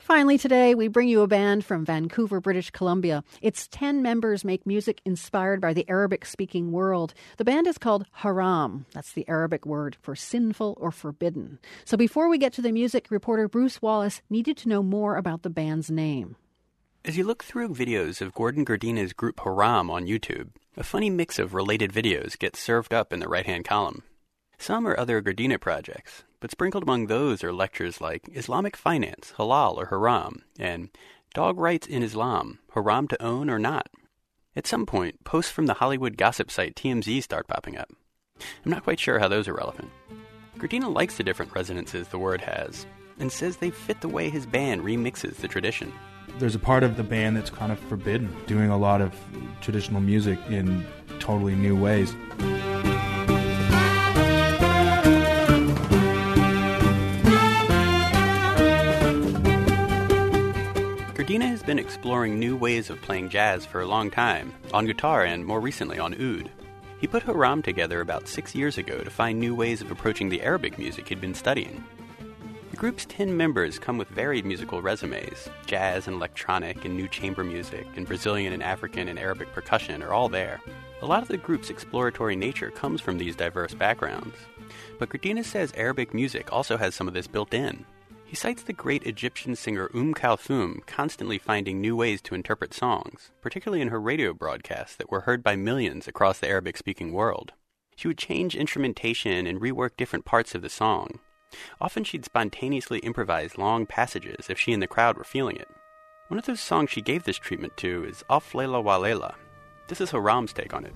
Finally today, we bring you a band from Vancouver, British Columbia. Its 10 members make music inspired by the Arabic-speaking world. The band is called Haram. That's the Arabic word for sinful or forbidden. So before we get to the music, reporter Bruce Wallace needed to know more about the band's name. As you look through videos of Gordon Gardina's group Haram on YouTube, a funny mix of related videos gets served up in the right-hand column. Some are other Gardina projects, but sprinkled among those are lectures like Islamic Finance, Halal or Haram, and Dog Rights in Islam, Haram to Own or Not. At some point, posts from the Hollywood gossip site TMZ start popping up. I'm not quite sure how those are relevant. Gardina likes the different resonances the word has, and says they fit the way his band remixes the tradition. There's a part of the band that's kind of forbidden, doing a lot of traditional music in totally new ways. Gardina has been exploring new ways of playing jazz for a long time, on guitar and more recently on oud. He put Haram together about 6 years ago to find new ways of approaching the Arabic music he'd been studying. The group's 10 members come with varied musical resumes. Jazz and electronic and new chamber music and Brazilian and African and Arabic percussion are all there. A lot of the group's exploratory nature comes from these diverse backgrounds. But Gardina says Arabic music also has some of this built in. He cites the great Egyptian singer Kulthum constantly finding new ways to interpret songs, particularly in her radio broadcasts that were heard by millions across the Arabic-speaking world. She would change instrumentation and rework different parts of the song. Often she'd spontaneously improvise long passages if she and the crowd were feeling it. One of those songs she gave this treatment to is Af Layla Wa Layla. This is Haram's take on it.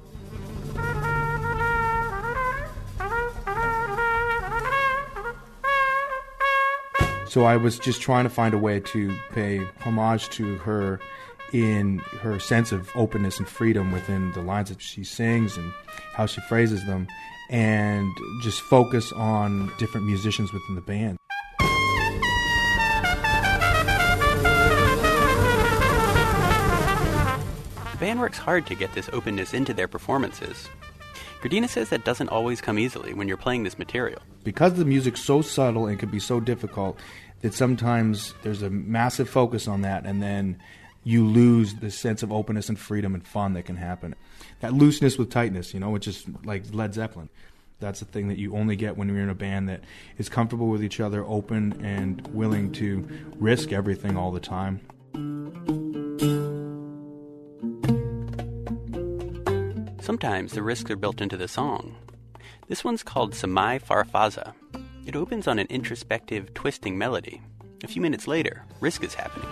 So I was just trying to find a way to pay homage to her in her sense of openness and freedom within the lines that she sings and how she phrases them, and just focus on different musicians within the band. The band works hard to get this openness into their performances. Gardina says that doesn't always come easily when you're playing this material. Because the music's so subtle and can be so difficult that sometimes there's a massive focus on that, and then you lose the sense of openness and freedom and fun that can happen. That looseness with tightness, which is like Led Zeppelin. That's the thing that you only get when you're in a band that is comfortable with each other, open, and willing to risk everything all the time. Sometimes the risks are built into the song. This one's called Samai Farfaza. It opens on an introspective, twisting melody. A few minutes later, risk is happening.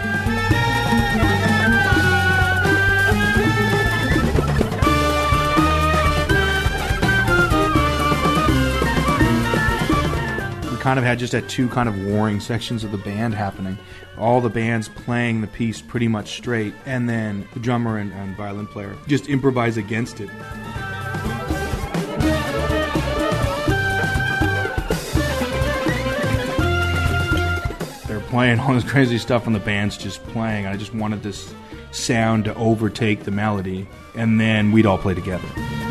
We kind of had two kind of warring sections of the band happening. All the bands playing the piece pretty much straight, and then the drummer and violin player just improvise against it. They're playing all this crazy stuff and the band's just playing. I just wanted this sound to overtake the melody, and then we'd all play together.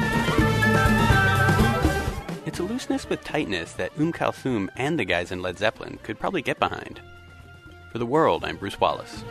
It's a looseness with tightness that Kulthum and the guys in Led Zeppelin could probably get behind. For The World, I'm Bruce Wallace.